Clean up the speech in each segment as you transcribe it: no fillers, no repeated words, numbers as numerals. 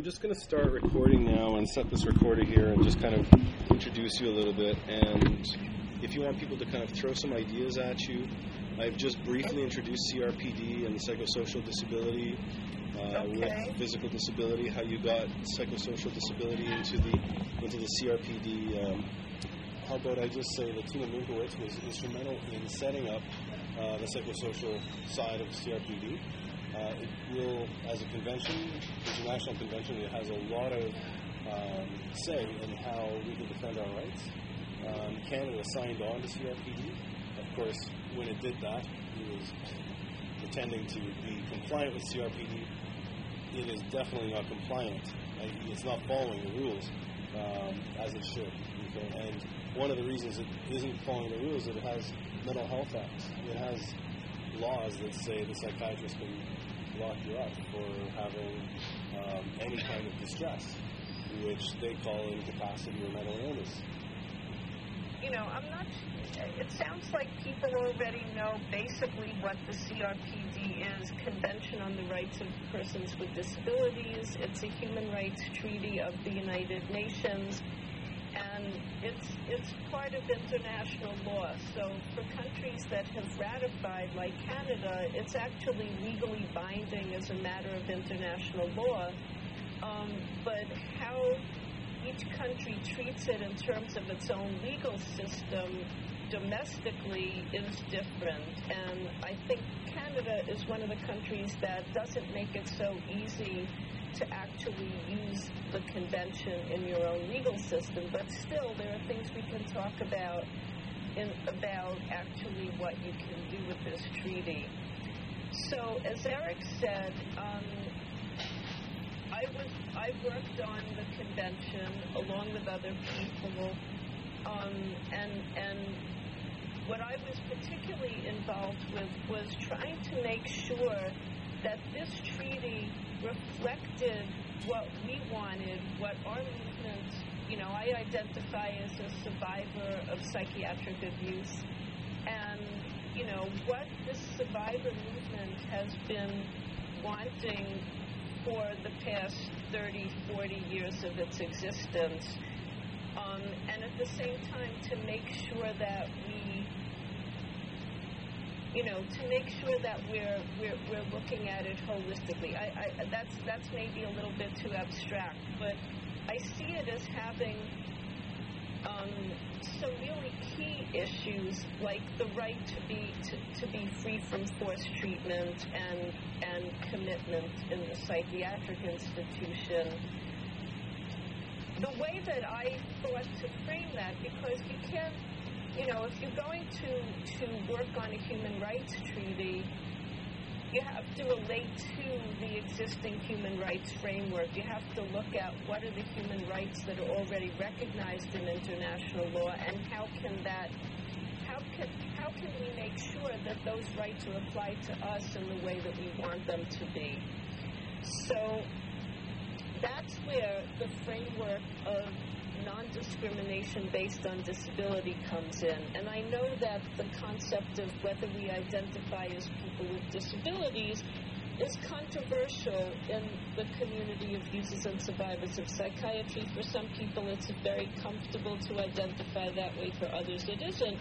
I'm just going to start recording now and set this recorder here and just kind of introduce you a little bit. And if you want people to kind of throw some ideas at you, I've just briefly introduced CRPD and psychosocial disability with physical disability, how you got psychosocial disability into the CRPD. How about I just say that Tina Minkowitz was instrumental in setting up the psychosocial side of CRPD. It will, as a convention, international convention, it has a lot of say in how we can defend our rights. Canada signed on to CRPD. Of course, when it did that, it was pretending to be compliant with CRPD. It is definitely not compliant. It's not following the rules as it should. Okay? And one of the reasons it isn't following the rules is that it has mental health acts. It has laws that say the psychiatrist can lock you up for having any kind of distress, which they call incapacity or mental illness. You know, it sounds like people already know basically what the CRPD is, Convention on the Rights of Persons with Disabilities. It's a human rights treaty of the United Nations, and it's part of international law. So for countries that have ratified, like Canada, it's actually legally binding as a matter of international law. But how each country treats it in terms of its own legal system domestically is different. And I think Canada is one of the countries that doesn't make it so easy to actually use the convention in your own legal system. But still, there are things we can talk about about actually what you can do with this treaty. So, as Eric said, I worked on the convention along with other people, and what I was particularly involved with was trying to make sure that this treaty reflected what we wanted, what our movement, you know, I identify as a survivor of psychiatric abuse, and, you know, what this survivor movement has been wanting for the past 30, 40 years of its existence, and at the same time to make sure that we're looking at it holistically. That's maybe a little bit too abstract, but I see it as having some really key issues, like the right to be free from forced treatment and commitment in the psychiatric institution. The way that I thought to frame that, because you can't, you know, if you're going to work on a human rights treaty, you have to relate to the existing human rights framework. You have to look at what are the human rights that are already recognized in international law, and how can we make sure that those rights are applied to us in the way that we want them to be. So that's where the framework of non-discrimination based on disability comes in. And I know that the concept of whether we identify as people with disabilities is controversial in the community of users and survivors of psychiatry. For some people, it's very comfortable to identify that way. For others, it isn't.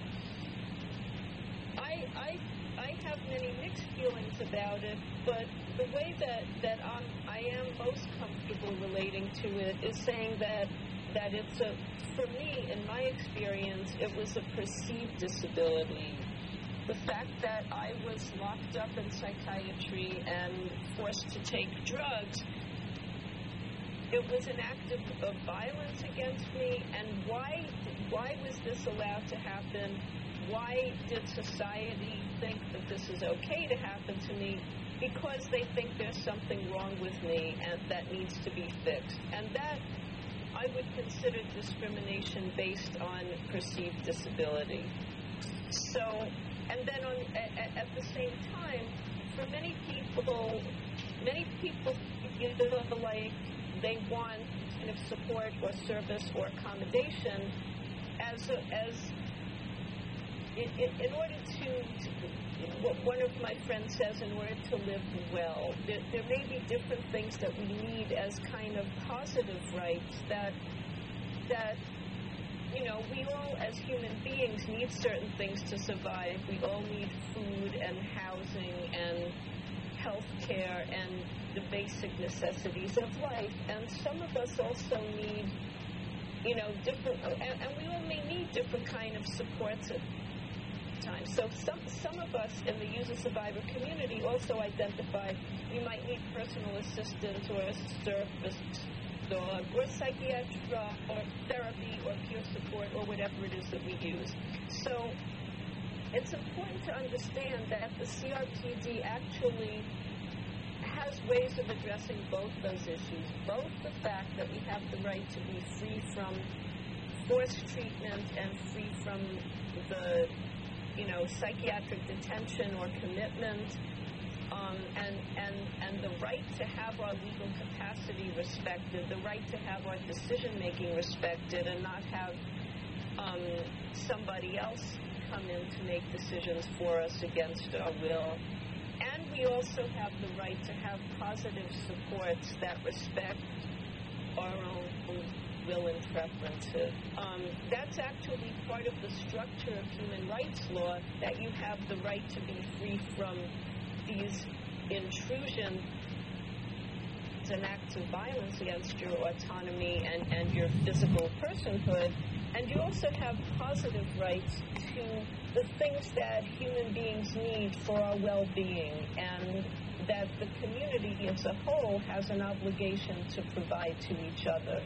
I have many mixed feelings about it, but the way that I am most comfortable relating to it is saying that it's for me, in my experience, it was a perceived disability. The fact that I was locked up in psychiatry and forced to take drugs, it was an act of violence against me. And why was this allowed to happen? Why did society think that this is okay to happen to me? Because they think there's something wrong with me and that needs to be fixed. And that I would consider discrimination based on perceived disability. So, and then at the same time, for many people feel like they want kind of support or service or accommodation in order to one of my friends says, in order to live well, there may be different things that we need as kind of positive rights that we all as human beings need certain things to survive. We all need food and housing and health care and the basic necessities of life. And some of us also need, different, and we all may need different kind of supports at times. So some of us in the user survivor community also identify we might need personal assistance or a service dog or psychiatric or therapy or peer support or whatever it is that we use. So it's important to understand that the CRPD actually has ways of addressing both those issues, both the fact that we have the right to be free from forced treatment and free from the psychiatric detention or commitment, and the right to have our legal capacity respected, the right to have our decision-making respected and not have somebody else come in to make decisions for us against our will. And we also have the right to have positive supports that respect our own will and preferences. That's actually part of the structure of human rights law, that you have the right to be free from these intrusions and acts of violence against your autonomy and your physical personhood. And you also have positive rights to the things that human beings need for our well-being, and that the community as a whole has an obligation to provide to each other.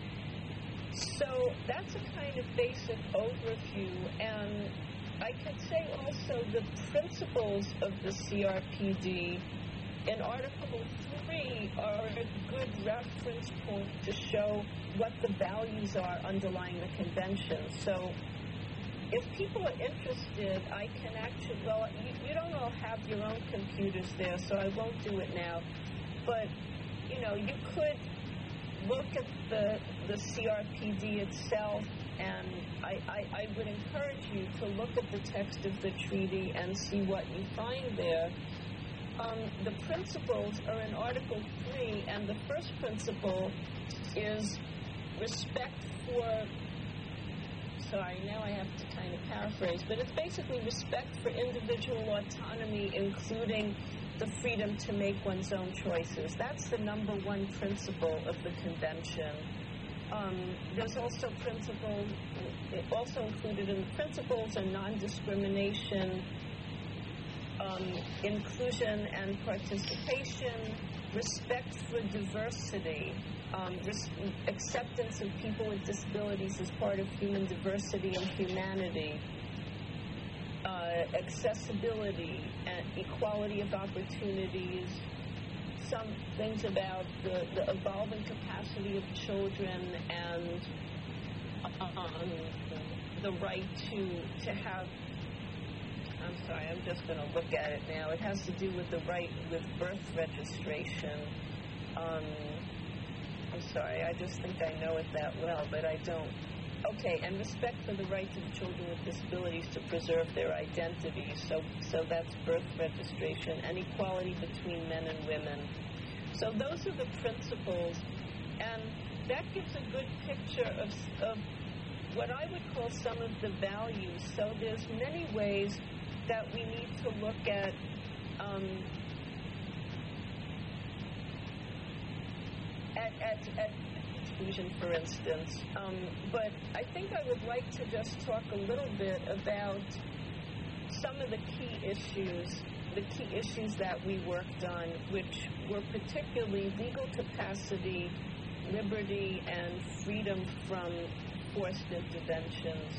So that's a kind of basic overview, and I could say also the principles of the CRPD in Article 3 are a good reference point to show what the values are underlying the convention. So if people are interested, I can actually, you don't all have your own computers there, so I won't do it now, but, you could look at the CRPD itself, and I would encourage you to look at the text of the treaty and see what you find there. The principles are in Article 3, and the first principle is respect for, now I have to kind of paraphrase, but it's basically respect for individual autonomy, including the freedom to make one's own choices. That's the number one principle of the convention. There's also principles, also included in the principles are non-discrimination, inclusion and participation, respect for diversity, acceptance of people with disabilities as part of human diversity and humanity, accessibility and equality of opportunities, some things about the evolving capacity of children, and the right to have, I'm just going to look at it now. It has to do with the right with birth registration. I just think I know it that well, but I don't. Okay, and respect for the rights of children with disabilities to preserve their identity. So that's birth registration, and equality between men and women. So those are the principles, and that gives a good picture of what I would call some of the values. So there's many ways that we need to look at exclusion, for instance. But I think I would like to just talk a little bit about some of the key issues that we worked on, which were particularly legal capacity, liberty, and freedom from forced interventions.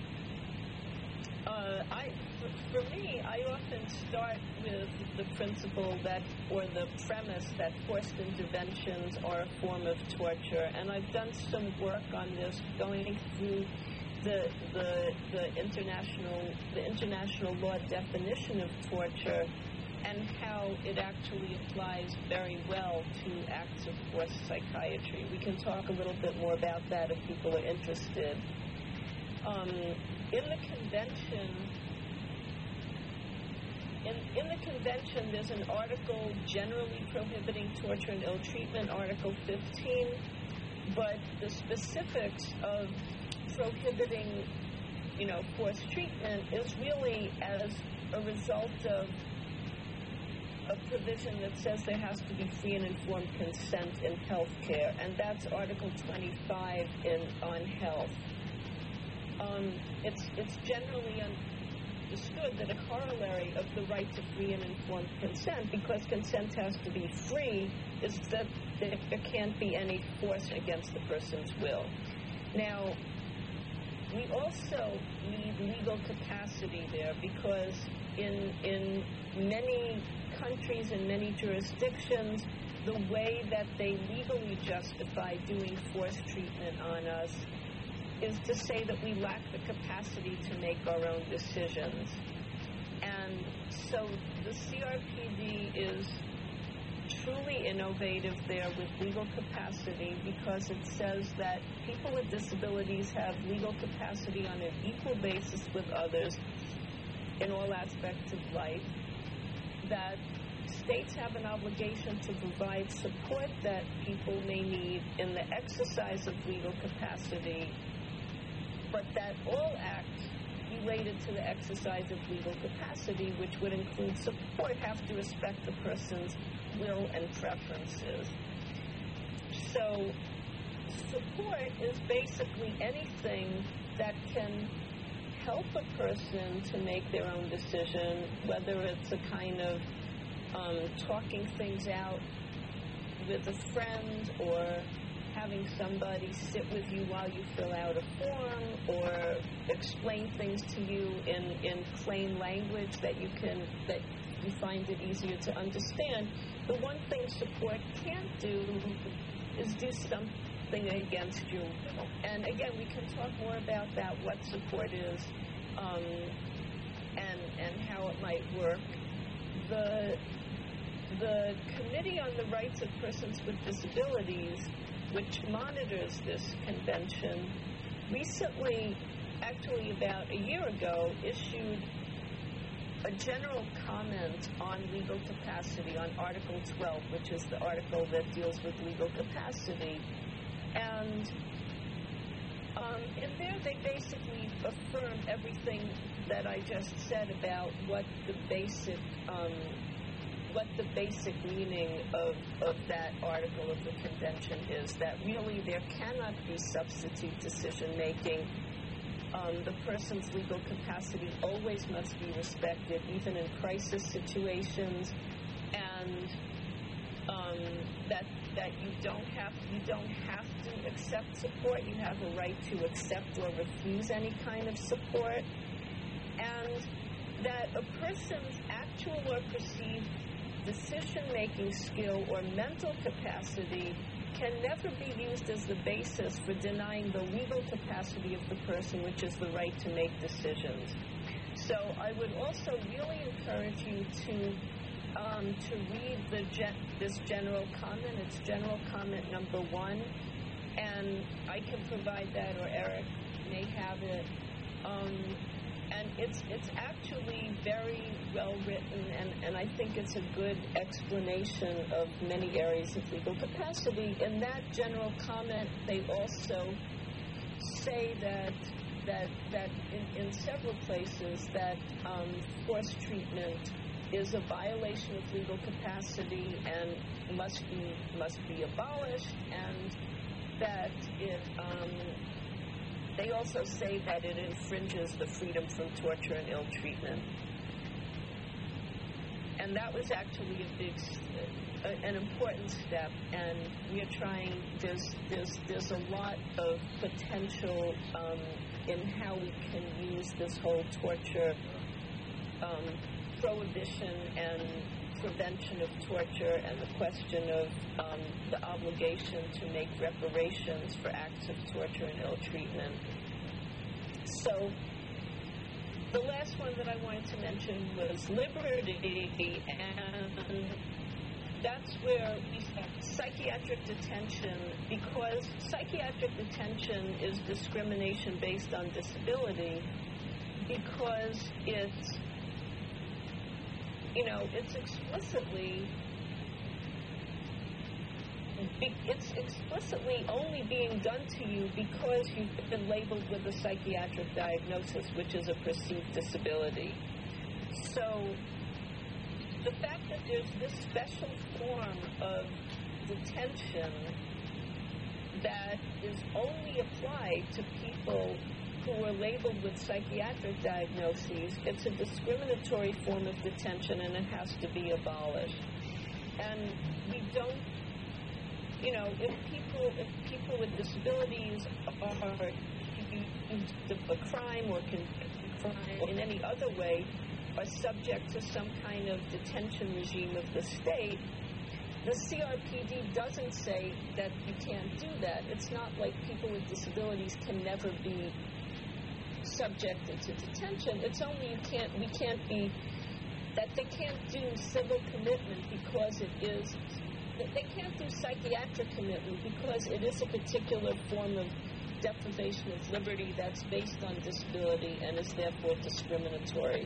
For me, I often start with the principle that, or the premise that forced interventions are a form of torture, and I've done some work on this, going through the international law definition of torture and how it actually applies very well to acts of forced psychiatry. We can talk a little bit more about that if people are interested. In the convention, in the convention, there's an article generally prohibiting torture and ill treatment, Article 15, but the specifics of prohibiting, forced treatment is really as a result of a provision that says there has to be free and informed consent in health care, and that's Article 25 on health. It's generally understood that a corollary of the right to free and informed consent, because consent has to be free, is that there can't be any force against the person's will. Now, we also need legal capacity there, because in many countries and many jurisdictions, the way that they legally justify doing forced treatment on us is to say that we lack the capacity to make our own decisions. And so the CRPD is truly innovative there with legal capacity, because it says that people with disabilities have legal capacity on an equal basis with others in all aspects of life, that states have an obligation to provide support that people may need in the exercise of legal capacity, but that all acts related to the exercise of legal capacity, which would include support, have to respect the person's will and preferences. So support is basically anything that can help a person to make their own decision, whether it's a kind of talking things out with a friend, or having somebody sit with you while you fill out a form, or explain things to you in plain language that you find it easier to understand. The one thing support can't do is do something against your will. And again, we can talk more about that, what support is, and how it might work. The Committee on the Rights of Persons with Disabilities, which monitors this convention, recently, actually about a year ago, issued a general comment on legal capacity, on Article 12, which is the article that deals with legal capacity. And in there, they basically affirm everything that I just said about what the basic meaning of that article of the convention is, that really there cannot be substitute decision-making. The person's legal capacity always must be respected, even in crisis situations, and that you don't have to accept support. You have a right to accept or refuse any kind of support, and that a person's actual or perceived decision-making skill or mental capacity can never be used as the basis for denying the legal capacity of the person, which is the right to make decisions. So I would also really encourage you to read this general comment. It's general comment number 1, and I can provide that, or Eric may have it. And it's actually very well written, and I think it's a good explanation of many areas of legal capacity. In that general comment, they also say that in several places that forced treatment is a violation of legal capacity and must be abolished, and that it they also say that it infringes the freedom from torture and ill treatment. And that was actually an important step, and we are trying, there's a lot of potential in how we can use this whole torture prohibition and prevention of torture, and the question of the obligation to make reparations for acts of torture and ill treatment. So the last one that I wanted to mention was liberty, and that's where we have psychiatric detention, because psychiatric detention is discrimination based on disability, because it's explicitly only being done to you because you've been labeled with a psychiatric diagnosis, which is a perceived disability. So the fact that there's this special form of detention that is only applied to people who are labeled with psychiatric diagnoses, it's a discriminatory form of detention and it has to be abolished. And we don't, if people with disabilities are accused of a crime or crime in any other way, are subject to some kind of detention regime of the state, the CRPD doesn't say that you can't do that. It's not like people with disabilities can never be subjected to detention. It's only they can't do civil commitment because they can't do psychiatric commitment because it is a particular form of deprivation of liberty that's based on disability and is therefore discriminatory.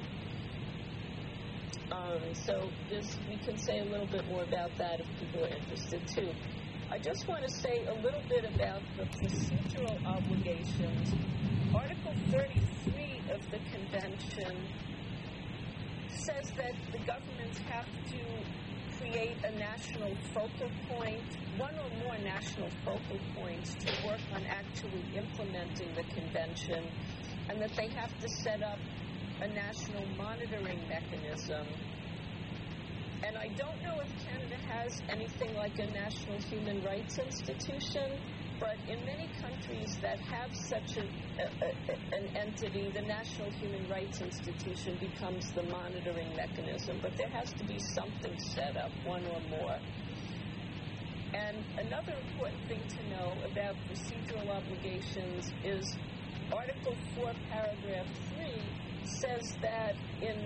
So we can say a little bit more about that if people are interested too. I just want to say a little bit about the procedural obligations. Article 33 of the Convention says that the governments have to create a national focal point, one or more national focal points to work on actually implementing the Convention, and that they have to set up a national monitoring mechanism. And I don't know if Canada has anything like a national human rights institution, but in many countries that have such an entity, the National Human Rights Institution becomes the monitoring mechanism. But there has to be something set up, one or more. And another important thing to know about procedural obligations is Article 4, Paragraph 3 says that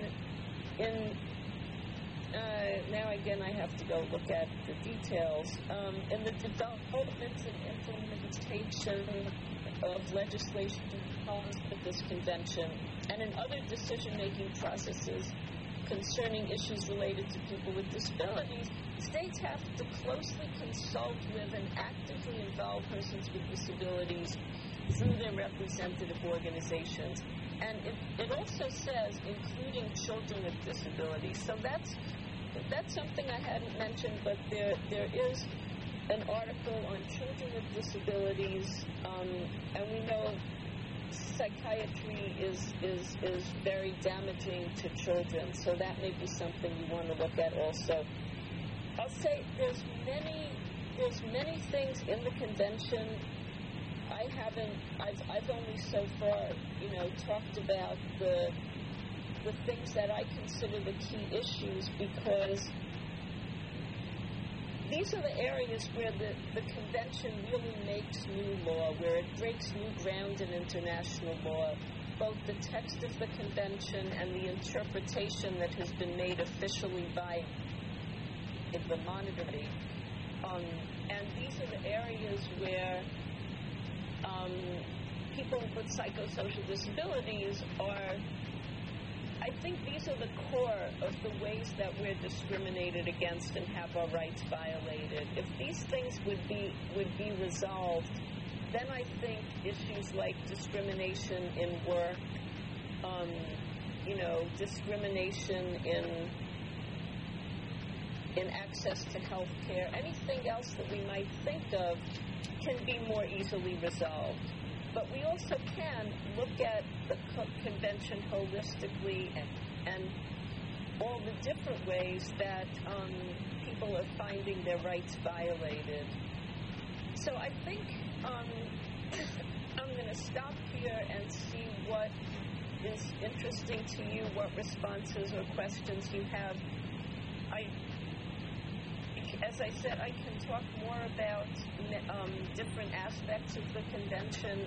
now again I have to go look at the details, in the development and implementation of legislation policies of this convention and in other decision-making processes concerning issues related to people with disabilities, states have to closely consult with and actively involve persons with disabilities through their representative organizations. And it also says including children with disabilities. So that's something I hadn't mentioned, but there is an article on children with disabilities, and we know psychiatry is very damaging to children, so that may be something you want to look at also. I'll say there's many things in the convention. I've only so far, talked about the things that I consider the key issues, because these are the areas where the convention really makes new law, where it breaks new ground in international law, both the text of the convention and the interpretation that has been made officially by the monitoring. And these are the areas where people with psychosocial disabilities are, I think these are the core of the ways that we're discriminated against and have our rights violated. If these things would be resolved, then I think issues like discrimination in work, discrimination in access to health care, anything else that we might think of can be more easily resolved. But we also can look at the convention holistically and all the different ways that people are finding their rights violated. So I think I'm going to stop here and see what is interesting to you, what responses or questions you have. As I said, I can talk more about different aspects of the convention.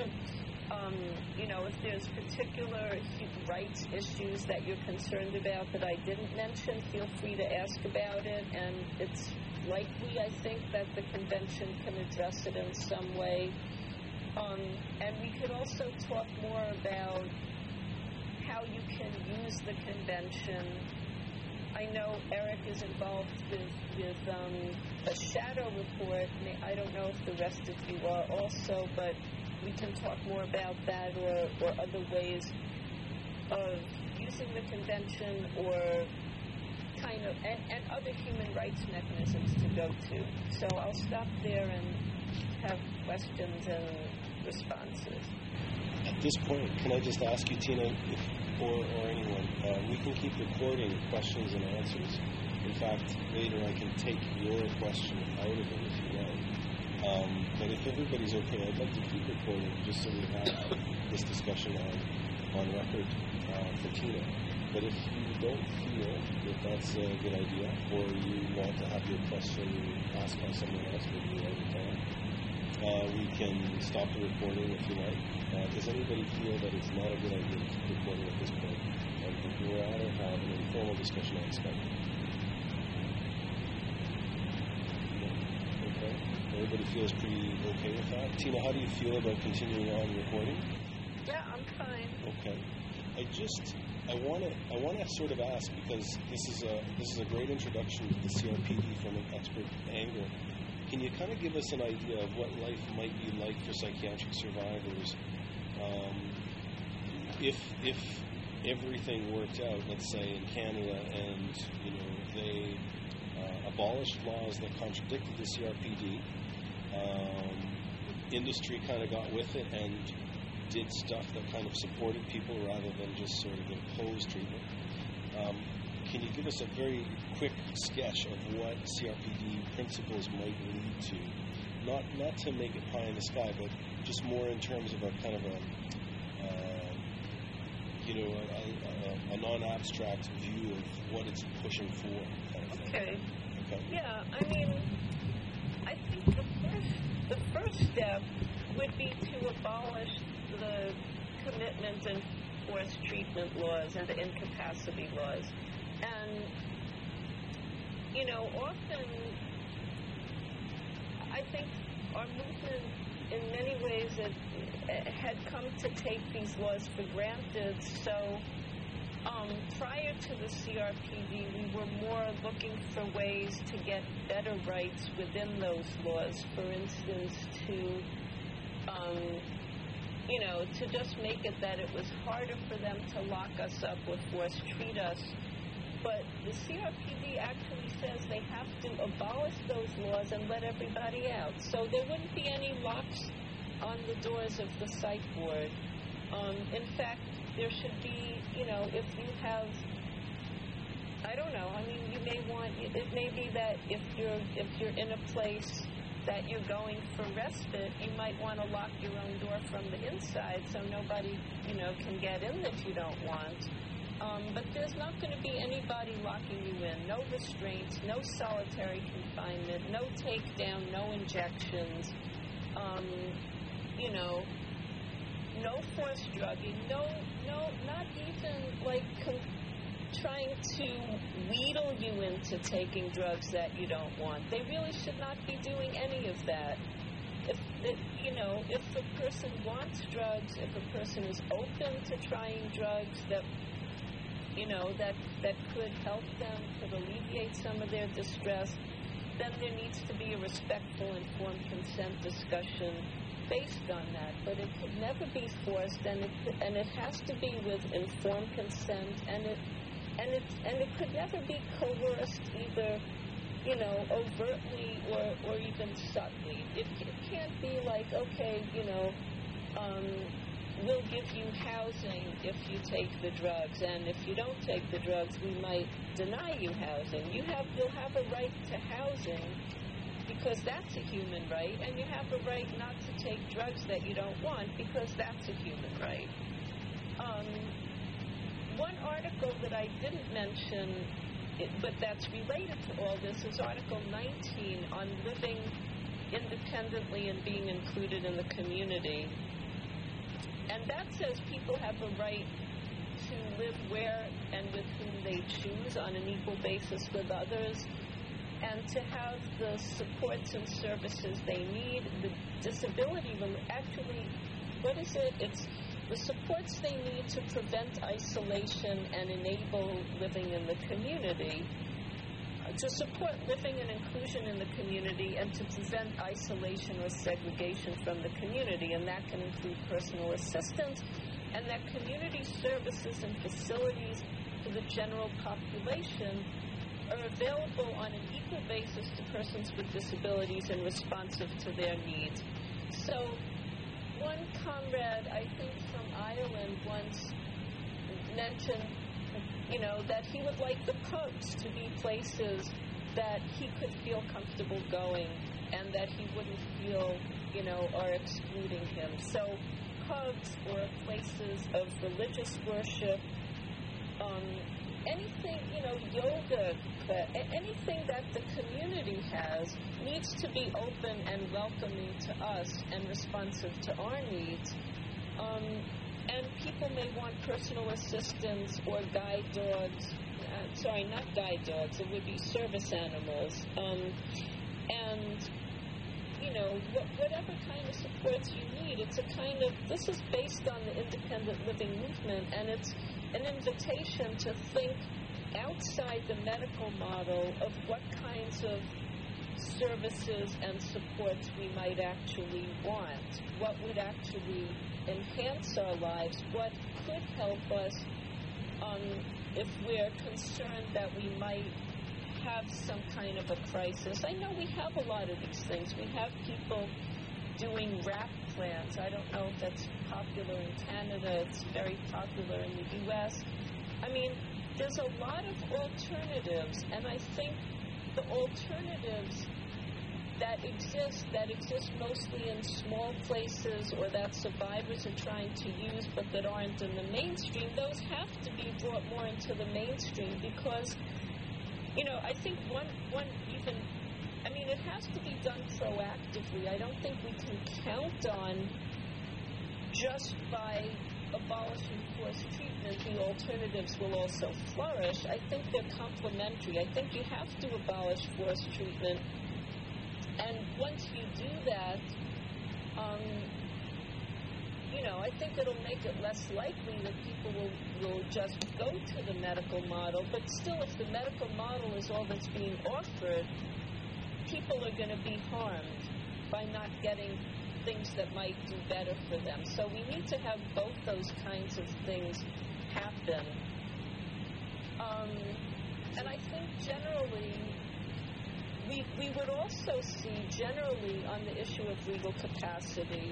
If there's particular rights issues that you're concerned about that I didn't mention, feel free to ask about it. And it's likely, I think, that the convention can address it in some way. And we could also talk more about how you can use the convention I know Eric is involved with a shadow report. I don't know if the rest of you are also, but we can talk more about that or other ways of using the convention or kind of, and other human rights mechanisms to go to. So I'll stop there and have questions and responses. At this point, can I just ask you, Tina, or anyone, we can keep recording questions and answers. In fact, later I can take your question out of it if you like. But if everybody's okay, I'd like to keep recording just so we have this discussion on record for Tina. But if you don't feel that that's a good idea, or you want to have your question asked by someone else, maybe you already can, we can stop the recording if you like. Does anybody feel that it's not a good idea to keep recording at this point? And we'd rather have an informal discussion on Skype. Okay. Everybody feels pretty okay with that. Tina, how do you feel about continuing on recording? Yeah, I'm fine. Okay. I want to sort of ask, because this is a great introduction to the CRPD from an expert angle. Can you kind of give us an idea of what life might be like for psychiatric survivors if everything worked out, let's say in Canada, and they abolished laws that contradicted the CRPD, industry kind of got with it and did stuff that kind of supported people rather than just sort of imposed treatment. Can you give us a very quick sketch of what CRPD principles might lead to? Not to make it pie in the sky, but just more in terms of a kind of a non-abstract view of what it's pushing for, kind of thing. Okay. Yeah, I mean, I think the first step would be to abolish the commitment and forced treatment laws and the incapacity laws. And, often I think our movement in many ways had come to take these laws for granted. So prior to the CRPD, we were more looking for ways to get better rights within those laws. For instance, to just make it that it was harder for them to lock us up or force treat us. But the CRPD actually says they have to abolish those laws and let everybody out. So there wouldn't be any locks on the doors of the psych ward. In fact, there should be, if you have, I don't know, I mean, you may want, it may be that if you're in a place that you're going for respite, you might want to lock your own door from the inside so nobody, can get in that you don't want. But there's not going to be anybody locking you in. No restraints, no solitary confinement, no takedown, no injections, no forced drugging, no, not even like trying to wheedle you into taking drugs that you don't want. They really should not be doing any of that. If a person wants drugs, if a person is open to trying drugs that could help them, could alleviate some of their distress, then there needs to be a respectful, informed consent discussion based on that. But it could never be forced, and it has to be with informed consent, and it could never be coerced either, overtly or even subtly. It can't be like, okay, we'll give you housing if you take the drugs, and if you don't take the drugs, we might deny you housing. You'll have a right to housing because that's a human right, and you have a right not to take drugs that you don't want because that's a human right. One article that I didn't mention, but that's related to all this, is Article 19 on living independently and being included in the community. And that says people have a right to live where and with whom they choose on an equal basis with others, and to have the supports and services they need. The disability, actually, what is it? the supports they need to prevent isolation and enable living in the community, to support living and inclusion in the community, and to prevent isolation or segregation from the community. And that can include personal assistance, and that community services and facilities for the general population are available on an equal basis to persons with disabilities and responsive to their needs. So one comrade, I think from Ireland, once mentioned, that he would like the pubs to be places that he could feel comfortable going and that he wouldn't feel, are excluding him. So pubs or places of religious worship, anything, yoga, anything that the community has needs to be open and welcoming to us and responsive to our needs. And people may want personal assistance or guide dogs. Not guide dogs. It would be service animals. Whatever kind of supports you need, this is based on the independent living movement, and it's an invitation to think outside the medical model of what kinds of services and supports we might actually want, what would actually enhance our lives, what could help us if we're concerned that we might have some kind of a crisis. I know we have a lot of these things. We have people doing RAP plans. I don't know if that's popular in Canada. It's very popular in the U.S. I mean, there's a lot of alternatives, and I think the alternatives that exist mostly in small places or that survivors are trying to use but that aren't in the mainstream, those have to be brought more into the mainstream because, I think it has to be done proactively. I don't think we can count on just by abolishing forced treatment, the alternatives will also flourish. I think they're complementary. I think you have to abolish forced treatment. And once you do that, I think it'll make it less likely that people will just go to the medical model. But still, if the medical model is all that's being offered, people are going to be harmed by not getting things that might do better for them. So we need to have both those kinds of things happen. And I think generally, we would also see generally on the issue of legal capacity,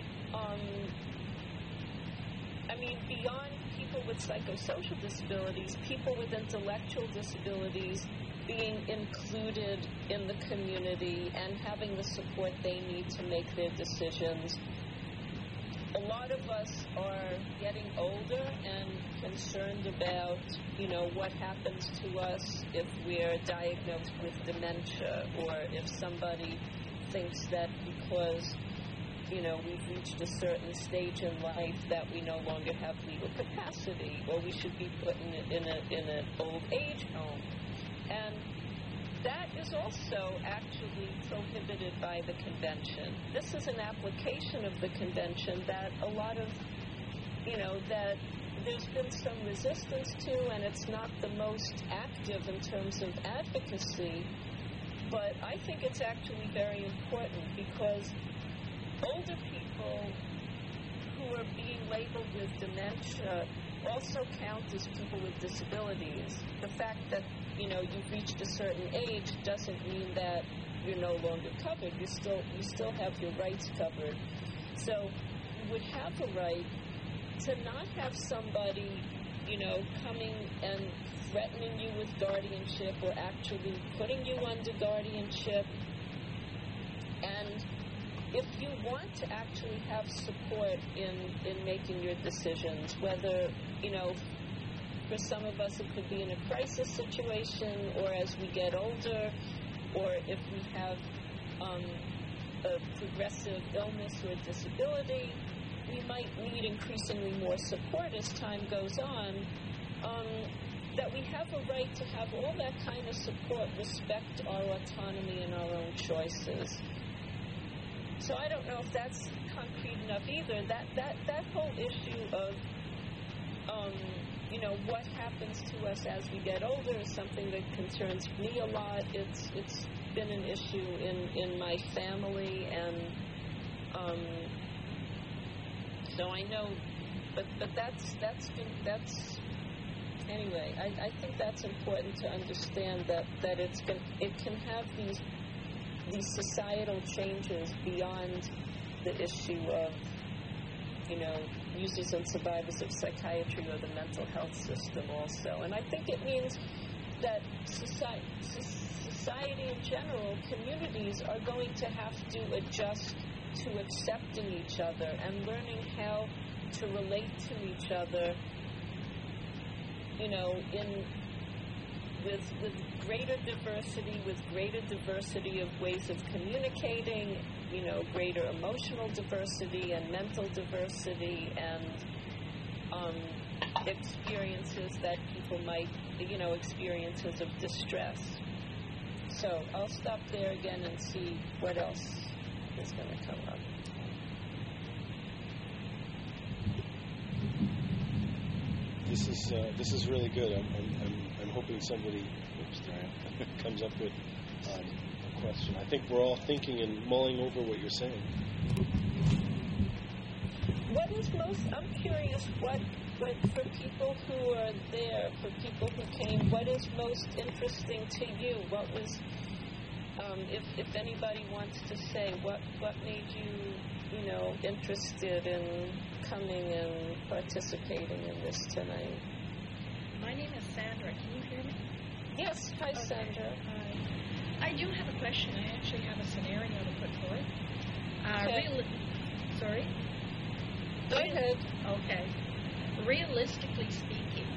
beyond people with psychosocial disabilities, people with intellectual disabilities being included in the community and having the support they need to make their decisions. A lot of us are getting older and concerned about, what happens to us if we're diagnosed with dementia, or if somebody thinks that because, we've reached a certain stage in life that we no longer have legal capacity, or we should be put in an old age home. And that is also actually prohibited by the convention. This is an application of the convention that a lot of, that there's been some resistance to, and it's not the most active in terms of advocacy, but I think it's actually very important because older people who are being labeled with dementia also count as people with disabilities. The fact that, you've reached a certain age doesn't mean that you're no longer covered. You still have your rights covered. So you would have a right to not have somebody, coming and threatening you with guardianship or actually putting you under guardianship. And if you want to actually have support in making your decisions, whether, for some of us it could be in a crisis situation or as we get older, or if we have a progressive illness or disability, we might need increasingly more support as time goes on, that we have a right to have all that kind of support, respect our autonomy and our own choices. So I don't know if that's concrete enough either. That whole issue of, what happens to us as we get older is something that concerns me a lot. It's been an issue in my family, and so I know, but anyway. I think that's important to understand that it can have these societal changes beyond the issue of, users and survivors of psychiatry or the mental health system also. And I think it means that society in general, communities, are going to have to adjust to accepting each other and learning how to relate to each other, with greater diversity of ways of communicating, greater emotional diversity and mental diversity, and experiences that people might, experiences of distress. So I'll stop there again and see what else is going to come up. This is really good. I'm hoping somebody comes up with a question. I think we're all thinking and mulling over what you're saying. I'm curious what for people who are there, for people who came, what is most interesting to you? What was, if anybody wants to say, what made you, interested in coming and participating in this tonight? My name is Sandra. Can you hear me? Yes. Hi, okay. Sandra. Hi. I do have a question. I actually have a scenario to put forth. Okay. Sorry? Go ahead. Okay. Realistically speaking,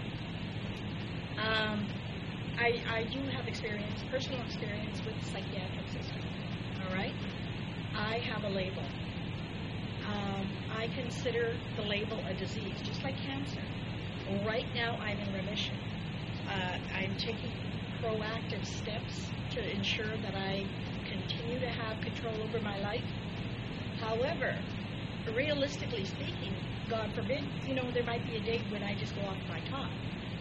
I do have personal experience with the psychiatric system. All right? I have a label. I consider the label a disease, just like cancer. Right now, I'm in remission. I'm taking proactive steps to ensure that I continue to have control over my life. However, realistically speaking, God forbid, there might be a day when I just go off my top.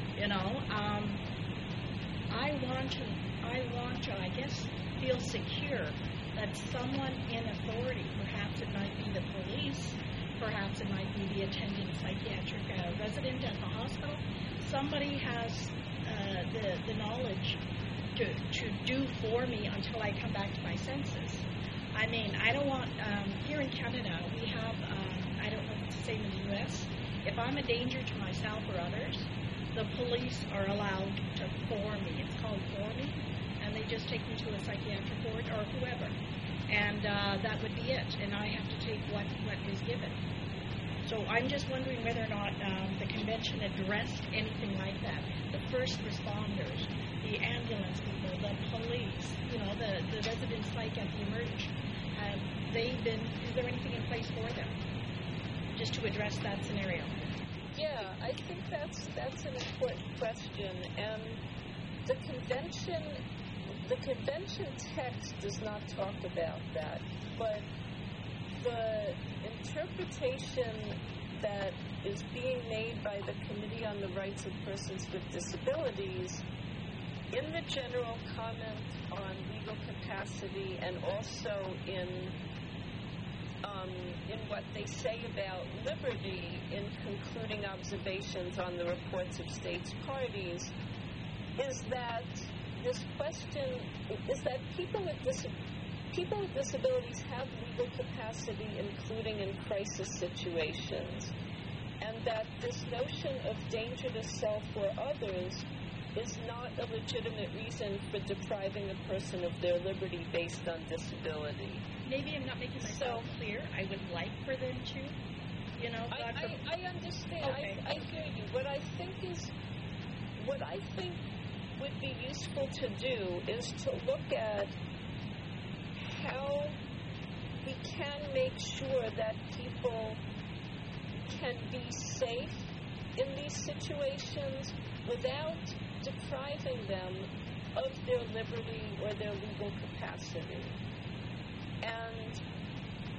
I want to, I guess, feel secure that someone in authority, perhaps it might be the police, perhaps it might be the attending psychiatric resident at the hospital, somebody has the knowledge to do for me until I come back to my senses. I mean, I don't want, here in Canada, we have, I don't know if it's the same in the U.S., if I'm a danger to myself or others, the police are allowed to for me. It's called for me, and they just take me to a psychiatric ward or whoever, and that would be it, and I have to take what is given. So I'm just wondering whether or not the convention addressed anything like that. The first responders, the ambulance people, the police, the resident psych at the emerge, is there anything in place for them just to address that scenario? Yeah, I think that's an important question, and the convention text does not talk about that, but the interpretation that is being made by the Committee on the Rights of Persons with Disabilities in the general comment on legal capacity, and also in what they say about liberty in concluding observations on the reports of states parties, is that this question is that people with disabilities have legal capacity, including in crisis situations, and that this notion of danger to self or others is not a legitimate reason for depriving a person of their liberty based on disability. Maybe I'm not making myself clear. I would like for them to, I understand. Okay. I hear you. What I think would be useful to do is to look at how we can make sure that people can be safe in these situations without depriving them of their liberty or their legal capacity. And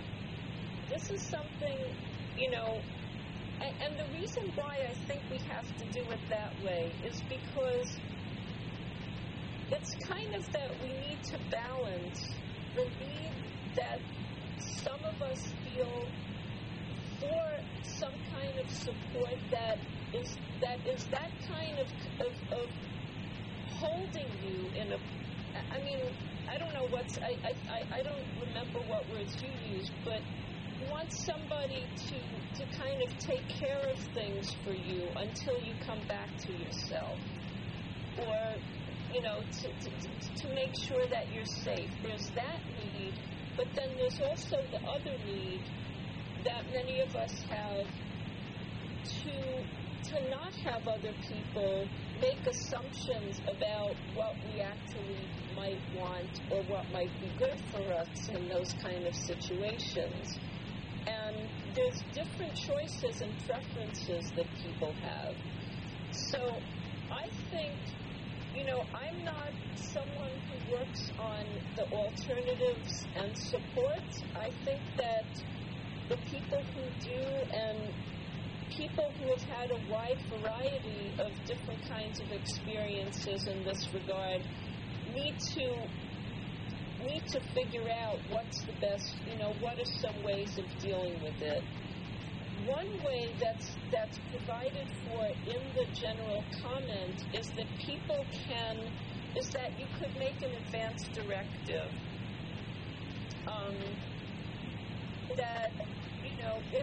this is something, you know, and the reason why I think we have to do it that way is because it's kind of that we need to balance the need that some of us feel for some kind of support that is that kind of holding you in a, I mean, I don't know I don't remember what words you used, but you want somebody to kind of take care of things for you until you come back to yourself, or, you know, to make sure that you're safe. There's that need, but then there's also the other need that many of us have to not have other people make assumptions about what we actually might want or what might be good for us in those kind of situations. And there's different choices and preferences that people have. So I think, you know, I'm not someone who works on the alternatives and support. I think that the people who do, and people who have had a wide variety of different kinds of experiences in this regard need to figure out what's the best, you know, what are some ways of dealing with it. One way that's provided for in the general comment is that that you could make an advance directive. That, you know, if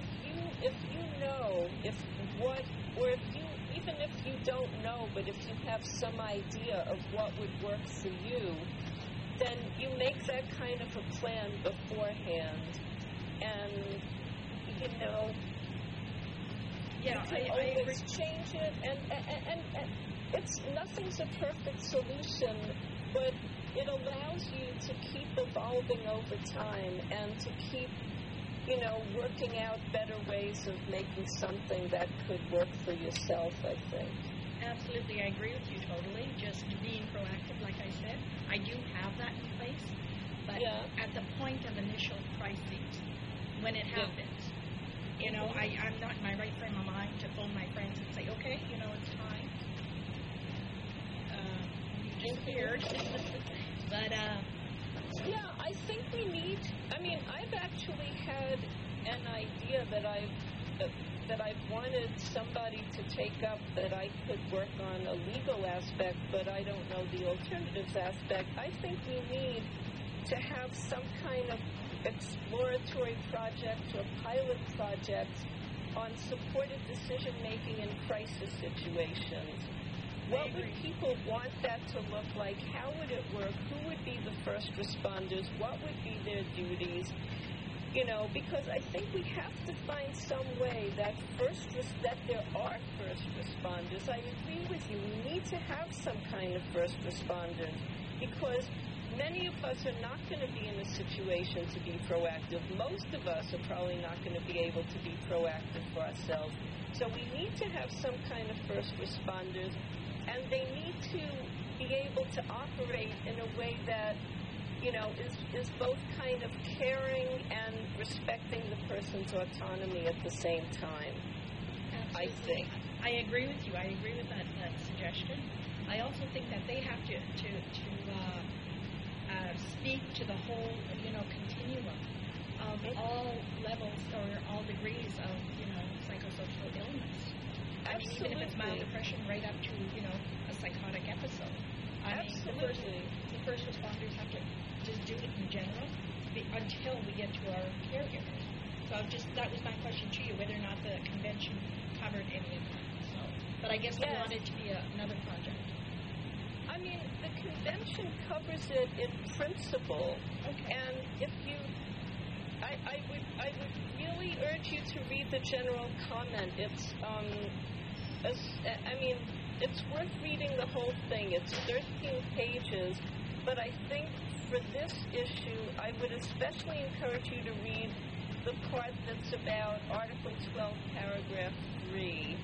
you don't know, but if you have some idea of what would work for you, then you make that kind of a plan beforehand, and, you know, yeah, you can always change it, and it's nothing's a perfect solution, but it allows you to keep evolving over time and to keep, you know, working out better ways of making something that could work for yourself, I think. Absolutely, I agree with you totally. Just being proactive, like I said. I do have that in place, but at the point of initial crisis, when it happens, you know, I'm not in my right frame of mind to phone my friends and say, okay, you know, it's time. You disappeared. But, yeah, I think we need, I mean, I've actually had an idea that I've wanted somebody to take up, that I could work on a legal aspect, but I don't know the alternatives aspect. I think we need to have some kind of exploratory project or pilot project on supported decision-making in crisis situations. What would people want that to look like? How would it work? Who would be the first responders? What would be their duties? You know, because I think we have to find some way that there are first responders. I agree with you. We need to have some kind of first responders, because many of us are not going to be in a situation to be proactive. Most of us are probably not going to be able to be proactive for ourselves. So we need to have some kind of first responders, and they need to be able to operate in a way that, you know, is both kind of caring and respecting the person's autonomy at the same time. Absolutely. I think. I agree with you. I agree with that suggestion. I also think that they have to speak to the whole, you know, continuum of all levels or all degrees of, you know, psychosocial illness. I mean, even if it's mild depression, right up to, you know, a psychotic episode. I mean, the first responders have to just do it in general until we get to our caregivers. So that was my question to you, whether or not the convention covered any of that. So, but I guess we want it to be another project. I mean, the convention covers it in principle, and if you, I would really urge you to read the general comment. It's, it's worth reading the whole thing. It's 13 pages, but I think for this issue, I would especially encourage you to read the part that's about Article 12, Paragraph 3.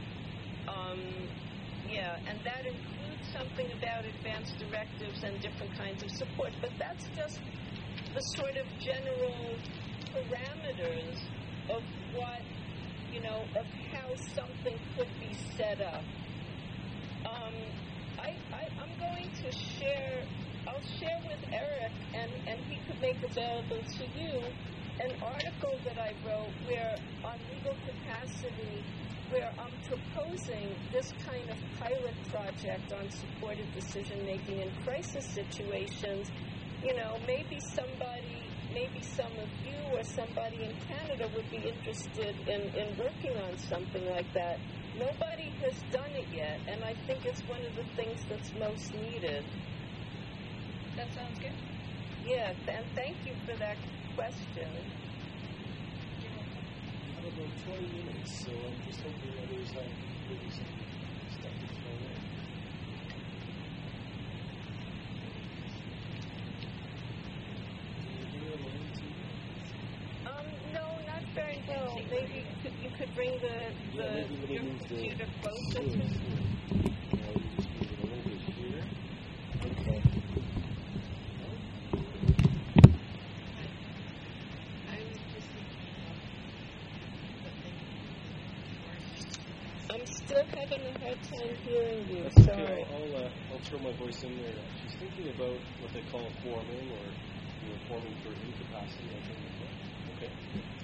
And that includes something about advanced directives and different kinds of support, but that's just the sort of general parameters of what, of how something could be set up. I'm going to I'll share with Eric, and he could make available to you an article that I wrote where on legal capacity, where I'm proposing this kind of pilot project on supported decision-making in crisis situations. Maybe some of you or somebody in Canada would be interested in working on something like that. Nobody has done it yet, and I think it's one of the things that's most needed. That sounds good. Yeah, and thank you for that question. I have about 20 minutes, so I'm just hoping others have maybe some stuff to throw in. No, not very well. Maybe you could bring your computer closer to I'm still having a hard time hearing you. That's Sorry. okay. I'll throw my voice in there. She's thinking about what they call forming, or forming for incapacity. I think. Okay.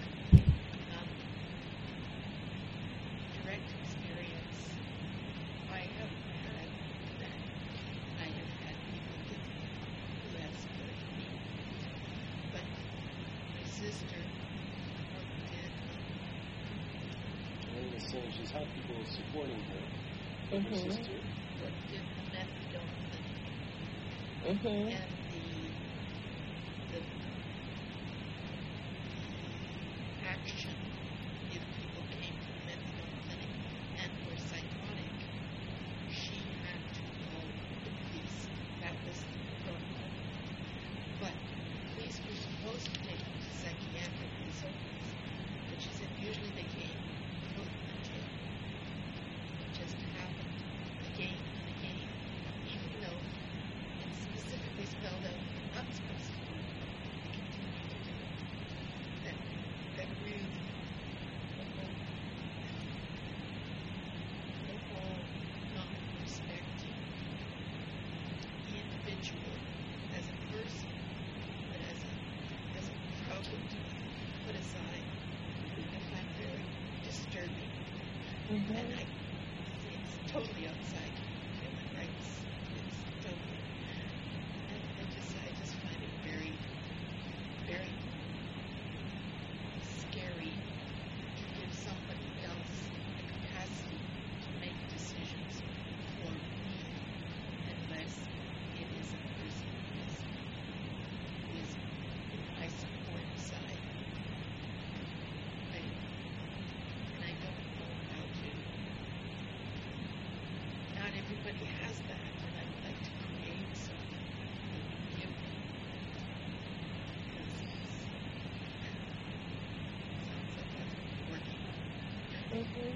Direct experience. I have had that. I have had people who have supported me, but my sister did. I understand she's had people supporting her. Her sister. But did the methadone clinic. Mm-hmm. And the action if people came to the methadone clinic and were psychotic, she had to call the police. That was the protocol. But the police were supposed to take them to psychiatric facilities, but she said usually they came to put them in jail. It just happened again and again, even though it specifically spelled out they're not supposed to do it. They continue to do it. That really, the whole not respecting the individual as a person, but as a problem to put aside, I find very disturbing. And it's totally outside human rights. It's totally, and I just find it very, very scary to give somebody else the capacity to make decisions for me, unless it is a person who is in my support side. And I don't know how to. Not everybody has that, and I would like to create something that would give me. Sounds like I'm working on it.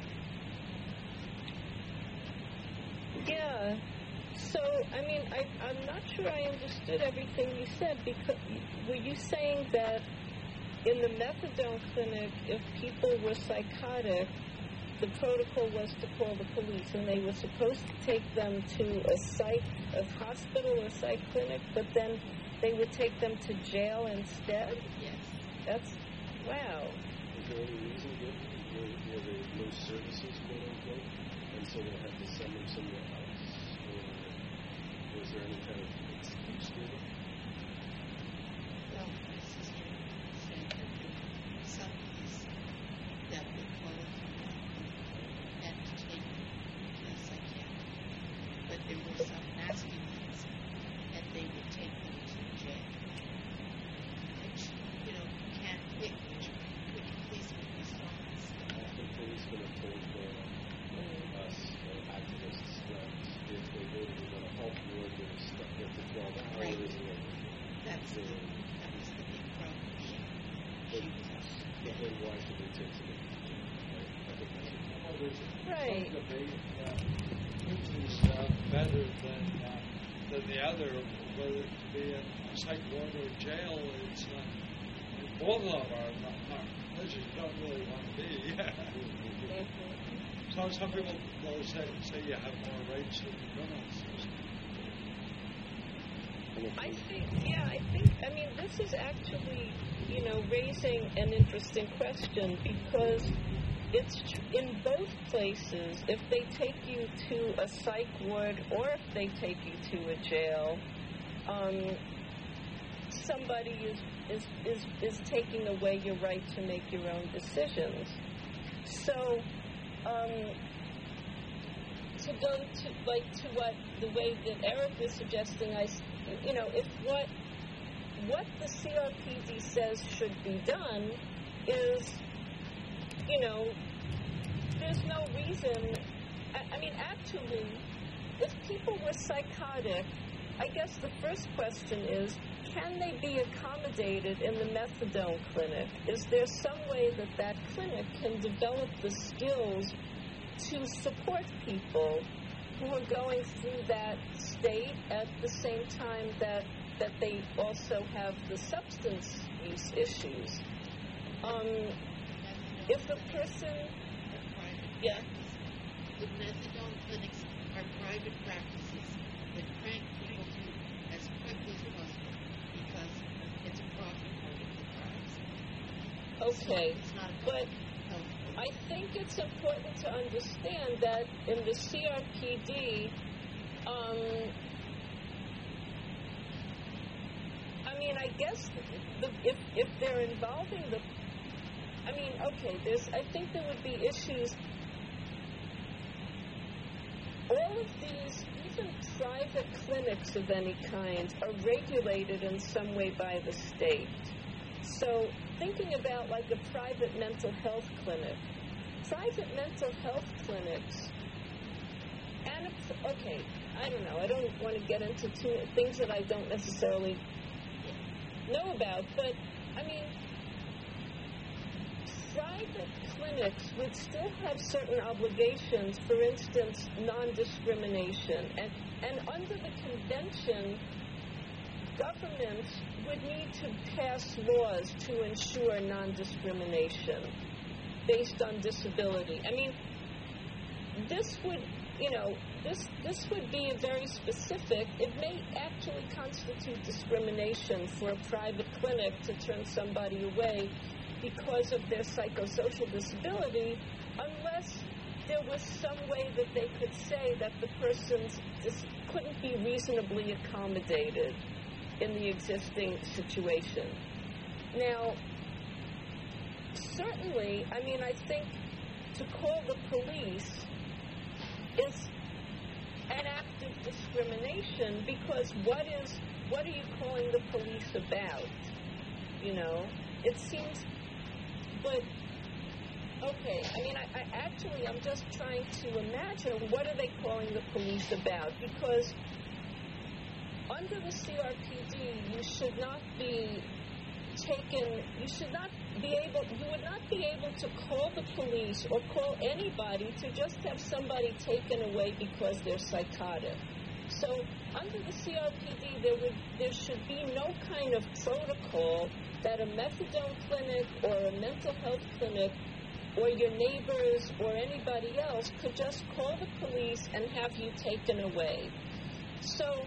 Yeah. So, I'm not sure I understood everything you said, because were you saying that in the methadone clinic, if people were psychotic, the protocol was to call the police, and they were supposed to take them to a hospital or psych clinic, but then they would take them to jail instead? Yes. That's, wow. Is there any reason given where there were no services, quote unquote, and so they had to send them somewhere else? Or was there any kind of excuse given? Well, my sister said that there were some police that would call it and to take them to a psychiatrist, but there were some nasty ones, and they would take them to jail. Which, can't pick which policeman responds. The policemen have told us, activists, that if they go to the health ward, they're stuck there for 12 hours. Right. And That was the big problem. She was. but then why should they take them? Right? I think that's Right. Some debate which is better than the other, whether it be in a psych ward or jail. It's not. Both of them are not. Let's just don't really Yeah. So some people will say you have more rights in the criminal system. I mean, this is actually, raising an interesting question, because it's in both places. If they take you to a psych ward or if they take you to a jail, somebody is taking away your right to make your own decisions. So, to go to what the way that Eric is suggesting, if what the CRPD says should be done is, there's no reason. I mean, actually, if people were psychotic, I guess the first question is, can they be accommodated in the methadone clinic? Is there some way that clinic can develop the skills to support people who are going through that state at the same time that they also have the substance use issues? If a person... Yeah. The methadone clinics are private practices that crank people through as quickly as possible because it's a profit motive for drugs. Okay, It's not a but health I think it's important to understand that in the CRPD, I mean, I guess if they're involving I think there would be issues. All of these, even private clinics of any kind, are regulated in some way by the state. So thinking about like a private mental health clinic, private mental health clinics, and I don't know, I don't want to get into things that I don't necessarily know about, but I mean, private clinics would still have certain obligations, for instance, non-discrimination, and under the convention, governments would need to pass laws to ensure non-discrimination based on disability. I mean, this would, this would be very specific. It may actually constitute discrimination for a private clinic to turn somebody away because of their psychosocial disability, unless there was some way that they could say that the person couldn't be reasonably accommodated in the existing situation. Now, certainly, I mean, I think to call the police is an act of discrimination, because what are you calling the police about? It seems, but okay, I mean, I'm just trying to imagine, what are they calling the police about? Because under the CRPD, you would not be able to call the police or call anybody to just have somebody taken away because they're psychotic. So under the CRPD, there should be no kind of protocol that a methadone clinic or a mental health clinic or your neighbors or anybody else could just call the police and have you taken away. So,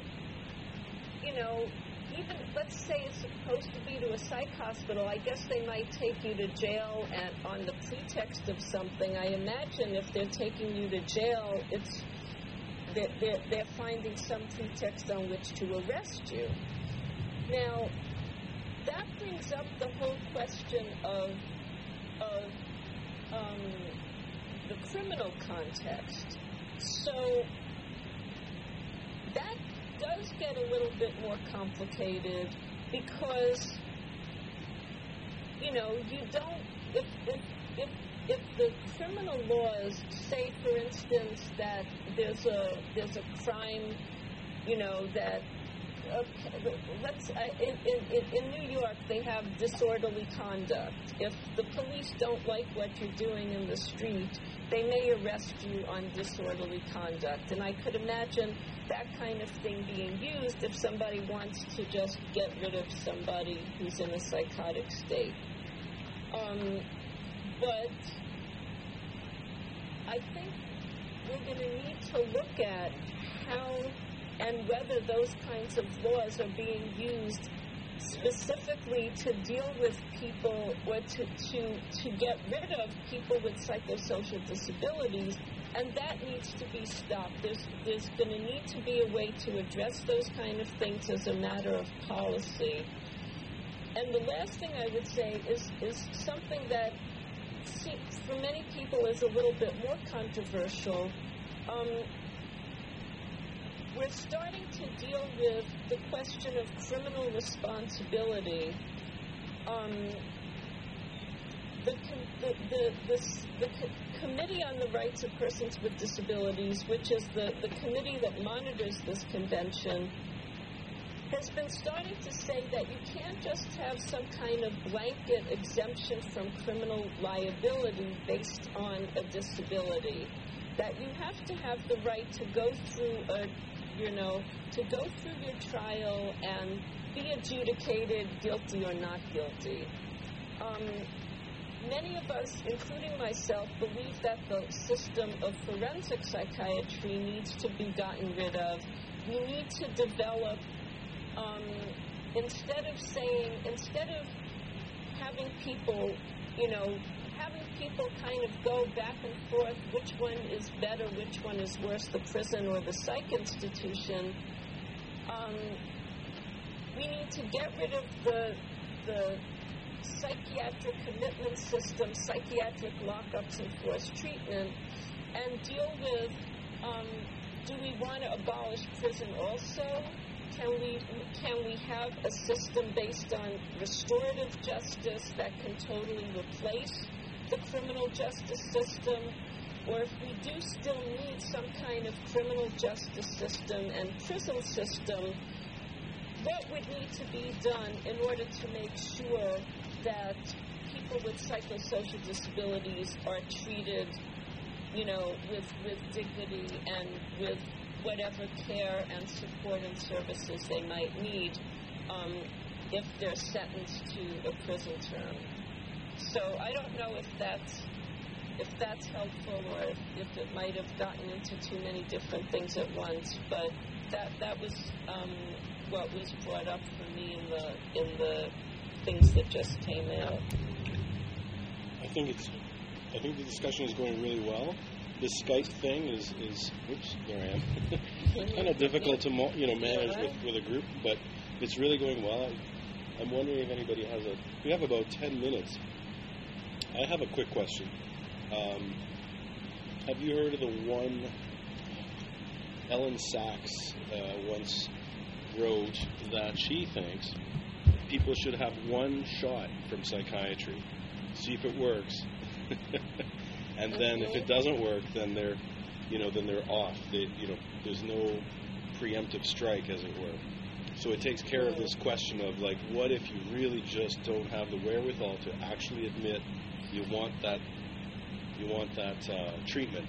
even, let's say it's supposed to be to a psych hospital, I guess they might take you to jail and on the pretext of something. I imagine if they're taking you to jail, they're finding some pretext on which to arrest you. Now, that brings up the whole question of the criminal context. So that does get a little bit more complicated, because you don't, if the criminal laws say, for instance, that there's a crime, that in New York they have disorderly conduct. If the police don't like what you're doing in the street, they may arrest you on disorderly conduct. And I could imagine that kind of thing being used if somebody wants to just get rid of somebody who's in a psychotic state. But I think we're going to need to look at how and whether those kinds of laws are being used specifically to deal with people or to get rid of people with psychosocial disabilities, and that needs to be stopped. There's going to need to be a way to address those kind of things as a matter of policy. And the last thing I would say is something that for many people is a little bit more controversial. We're starting to deal with the question of criminal responsibility. The Committee on the Rights of Persons with Disabilities, which is the committee that monitors this convention, has been starting to say that you can't just have some kind of blanket exemption from criminal liability based on a disability. That you have to have the right to go through your trial and be adjudicated guilty or not guilty. Many of us, including myself, believe that the system of forensic psychiatry needs to be gotten rid of. We need to develop, instead of having people, kind of go back and forth, which one is better, which one is worse, the prison or the psych institution, we need to get rid of the psychiatric commitment system, psychiatric lockups and forced treatment, and deal with, do we want to abolish prison also? Can we have a system based on restorative justice that can totally replace the criminal justice system? Or if we do still need some kind of criminal justice system and prison system, what would need to be done in order to make sure that people with psychosocial disabilities are treated, with dignity and with whatever care and support and services they might need if they're sentenced to a prison term. So I don't know if that's helpful or if it might have gotten into too many different things at once, but that was what was brought up for me in the things that just came out. I think the discussion is going really well. The Skype thing is oops, there I am. Kind of difficult to manage with a group, but it's really going well. I'm wondering if anybody has we have about 10 minutes. I have a quick question. Have you heard of the one Ellen Sachs once wrote that she thinks people should have one shot from psychiatry, see if it works, and then if it doesn't work, then they're off. There's no preemptive strike, as it were. So it takes care of this question of what if you really just don't have the wherewithal to actually admit you want that treatment.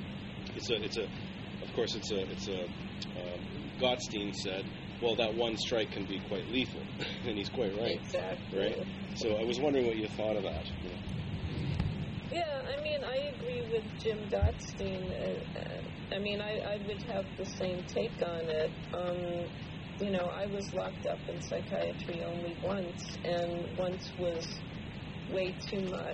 Gottstein said, well, that one strike can be quite lethal, and he's quite right. Exactly. Right? So I was wondering what you thought of that. Yeah, I agree with Jim Gottstein. I would have the same take on it. I was locked up in psychiatry only once, and once was way too much.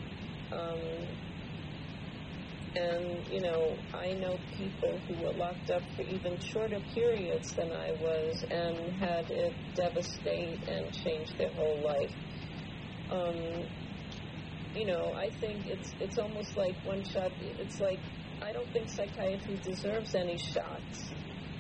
I know people who were locked up for even shorter periods than I was and had it devastate and change their whole life. I think it's almost like one shot. It's like, I don't think psychiatry deserves any shots.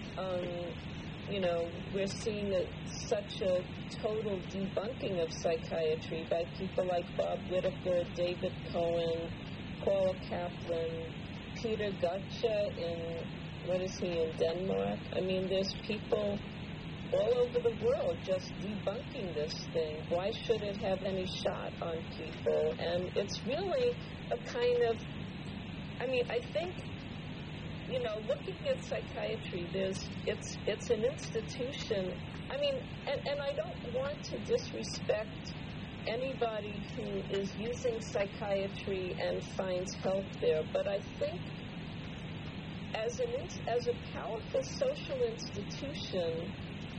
We're seeing such a total debunking of psychiatry by people like Bob Whitaker, David Cohen, Paula Kaplan, Peter Gotcha in Denmark. There's people all over the world just debunking this thing. Why should it have any shot on people? And it's really a kind of, I think, looking at psychiatry, it's an institution. And I don't want to disrespect anybody who is using psychiatry and finds help there, but I think as a powerful social institution,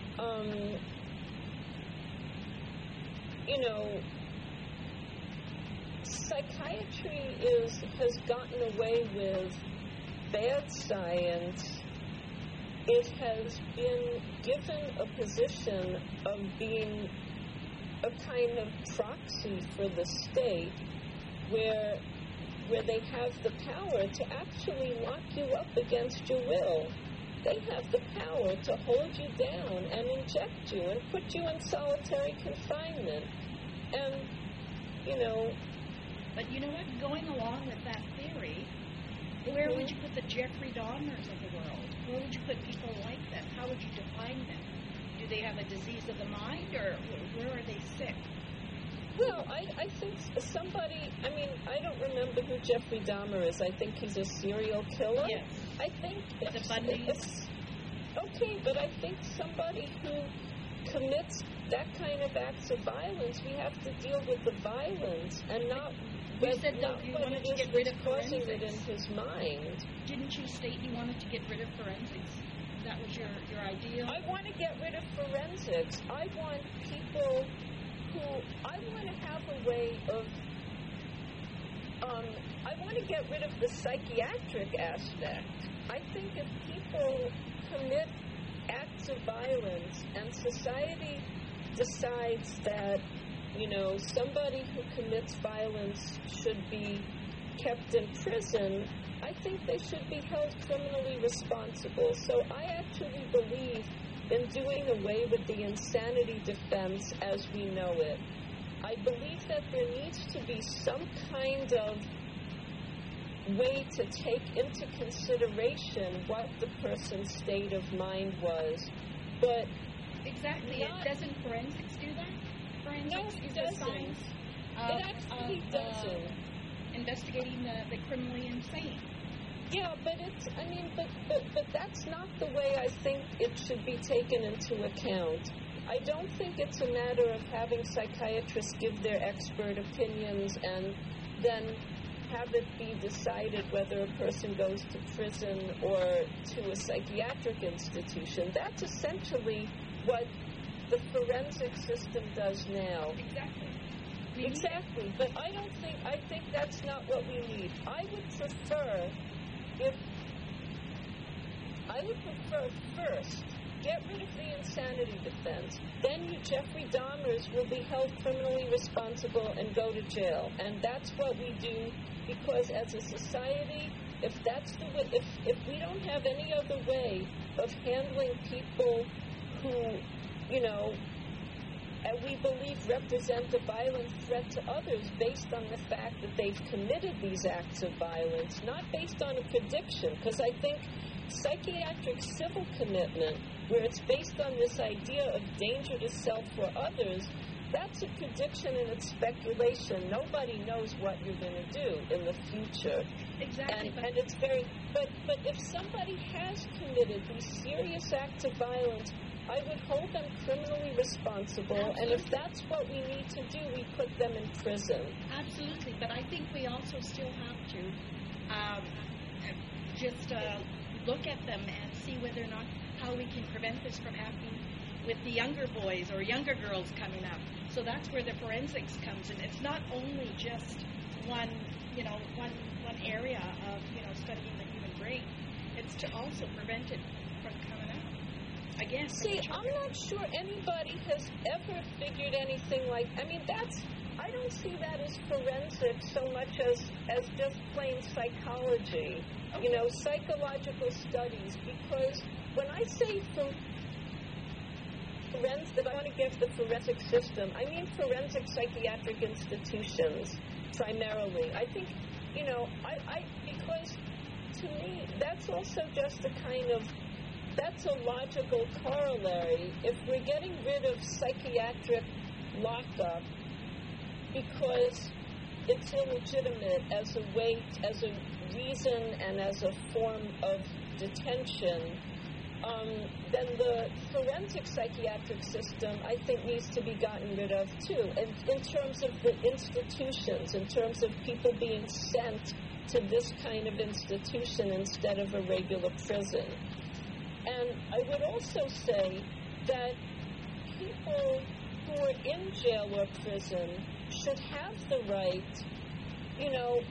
psychiatry has gotten away with bad science. It has been given a position of being a kind of proxy for the state where they have the power to actually lock you up against your will. They have the power to hold you down and inject you and put you in solitary confinement. And, But you know what? Going along with that theory, where would you put the Jeffrey Dahmers of the world? Where would you put people like that? How would you define them? Do they have a disease of the mind, or where are they sick? Well, I think somebody, I don't remember who Jeffrey Dahmer is. I think he's a serial killer. Yes. I think The Bundy. Okay, but I think somebody who commits that kind of acts of violence, we have to deal with the violence and not You said not that you what wanted it to is get rid of that's causing it forensics. in his mind. Didn't you state you wanted to get rid of forensics? That was your ideal? I want to get rid of forensics. I want people I want to have a way of, I want to get rid of the psychiatric aspect. I think if people commit acts of violence and society decides that, somebody who commits violence should be kept in prison, I think they should be held criminally responsible. So I actually believe in doing away with the insanity defense as we know it. I believe that there needs to be some kind of way to take into consideration what the person's state of mind was. But Exactly. Doesn't forensics do that? Forensics No, it is doesn't. a science it actually doesn't. Investigating the criminally insane. Yeah, but but that's not the way I think it should be taken into account. I don't think it's a matter of having psychiatrists give their expert opinions and then have it be decided whether a person goes to prison or to a psychiatric institution. That's essentially what the forensic system does now. Exactly, but I think that's not what we need. I would prefer first, get rid of the insanity defense. Then you Jeffrey Dahmers will be held criminally responsible and go to jail. And that's what we do, because as a society, if that's the way, if we don't have any other way of handling people who, and we believe represent a violent threat to others based on the fact that they've committed these acts of violence, not based on a prediction, because I think psychiatric civil commitment, where it's based on this idea of danger to self or others, that's a prediction and it's speculation. Nobody knows what you're going to do in the future. Exactly. And it's very, but if somebody has committed these serious acts of violence, I would hold them criminally responsible, Absolutely. and if that's what we need to do, we put them in prison. Absolutely, but I think we also still have to look at them and see whether or not how we can prevent this from happening with the younger boys or younger girls coming up. So that's where the forensics comes in. It's not only just one area of studying the human brain. It's to also prevent it from coming out. Again, see, I'm not sure anybody has ever figured anything like, I don't see that as forensics so much as just plain psychology, psychological studies, because when I say forensic, that I want to give the forensic system, I mean forensic psychiatric institutions primarily. I think, because to me, that's also just a kind of, that's a logical corollary. If we're getting rid of psychiatric lockup because it's illegitimate as a way, as a reason and as a form of detention, then the forensic psychiatric system, I think, needs to be gotten rid of, too. And in terms of the institutions, in terms of people being sent to this kind of institution instead of a regular prison. And I would also say that people who are in jail or prison should have the right, you know,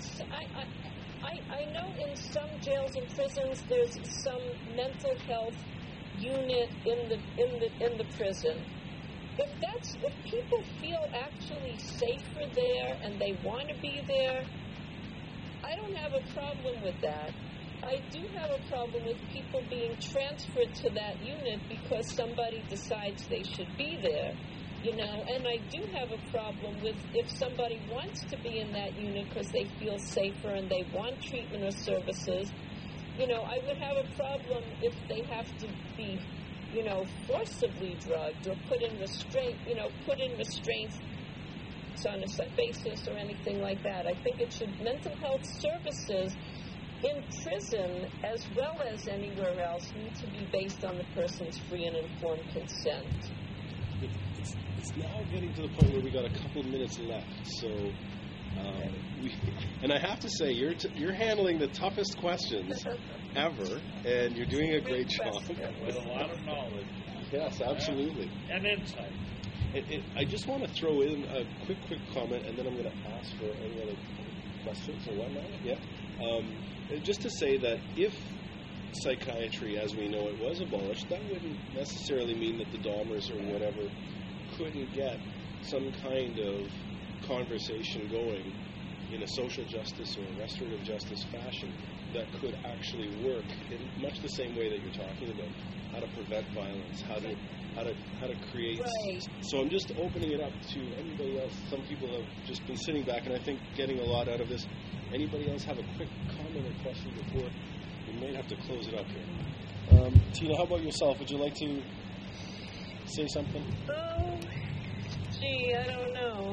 I know in some jails and prisons there's some mental health unit in the prison. If people feel actually safer there and they want to be there, I don't have a problem with that. I do have a problem with people being transferred to that unit because somebody decides they should be there. You know, and I do have a problem with if somebody wants to be in that unit because they feel safer and they want treatment or services. You know, I would have a problem if they have to be, you know, forcibly drugged or put in restraints on a basis or anything like that. I think it should, mental health services in prison as well as anywhere else need to be based on the person's free and informed consent. It's now getting to the point where we got a couple minutes left, so and I have to say you're handling the toughest questions ever, and you're doing a great job with a lot of knowledge. Yes, absolutely, and insight. I just want to throw in a quick comment, and then I'm going to ask for any other questions or whatnot. Yeah, just to say that if psychiatry, as we know it, was abolished, that wouldn't necessarily mean that the Dahmers or whatever couldn't get some kind of conversation going in a social justice or a restorative justice fashion that could actually work in much the same way that you're talking about, how to prevent violence, how to create. Right. So I'm just opening it up to anybody else. Some people have just been sitting back and I think getting a lot out of this. Anybody else have a quick comment or question before we might have to close it up here? Tina, how about yourself? Would you like to say something? Oh, gee, I don't know.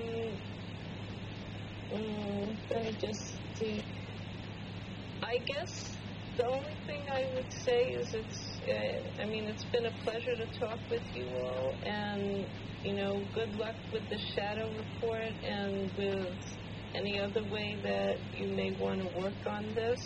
Let me just see. I guess the only thing I would say is it's been a pleasure to talk with you all, and, you know, good luck with the shadow report and with any other way that you may want to work on this.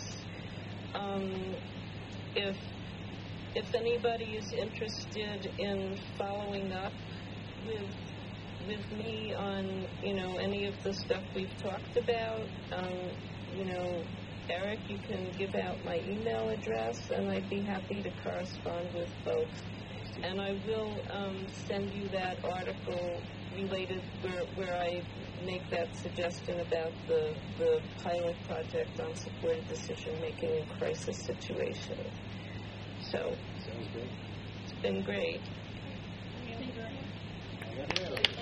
If anybody is interested in following up with me on, you know, any of the stuff we've talked about, you know, Eric, you can give out my email address, and I'd be happy to correspond with folks. And I will send you that article related where I make that suggestion about the pilot project on supported decision-making in crisis situations. So, sounds great. It's been great. Thank you very much. Yeah.